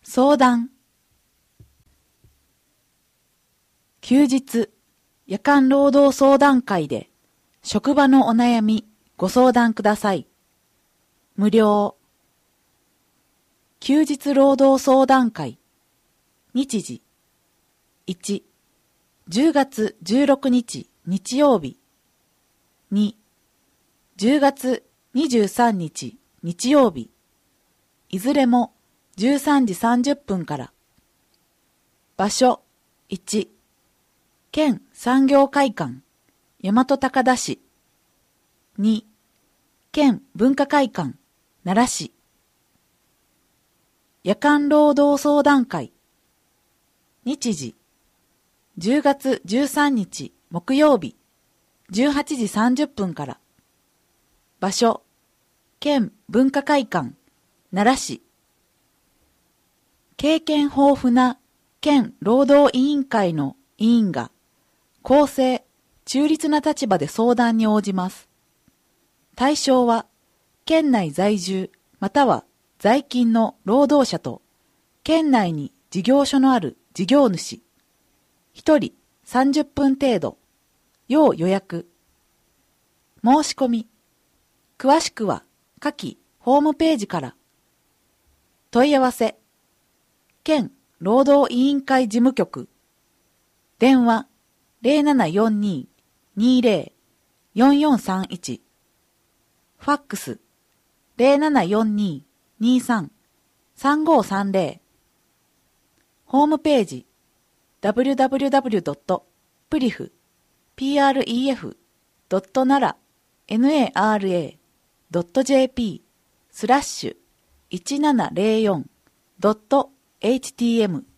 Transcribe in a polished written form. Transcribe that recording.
相談。休日、夜間労働相談会で職場のお悩みご相談ください。無料。休日労働相談会。日時。1、10月16日日曜日。2、10月23日日曜日。いずれも13時30分から。場所1、県産業会館、大和高田市。2、県文化会館、奈良市。夜間労働相談会。日時、10月13日木曜日、18時30分から。場所、県文化会館、奈良市。経験豊富な県労働委員会の委員が公正、中立な立場で相談に応じます。対象は県内在住または在勤の労働者と県内に事業所のある事業主。1人30分程度。要予約。申し込み。詳しくは下記ホームページから。問い合わせ。県労働委員会事務局。電話0742-20-4431。ファックス0742-23-3530。ホームページ www.pref.nara.jp/1704.htm